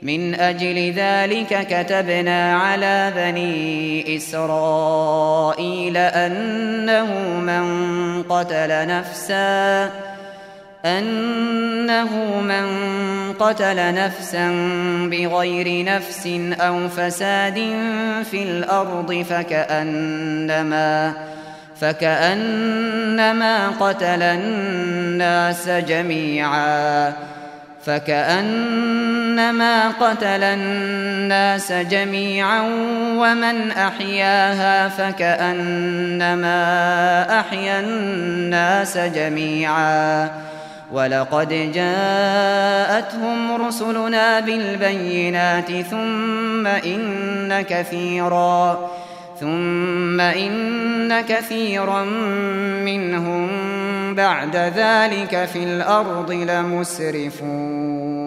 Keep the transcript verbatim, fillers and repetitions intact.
من أجل ذلك كتبنا على بني إسرائيل أنه من قتل نفسا أنه من قتل نفسا بغير نفس أو فساد في الأرض فكأنما فكأنما قتل الناس جميعا فكأنما قتل الناس جميعا ومن أحياها فكأنما أحيا الناس جميعا ولقد جاءتهم رسلنا بالبينات ثم إن كثيرا ثم إن كثيرا منهم بعد ذلك في الأرض لمسرفون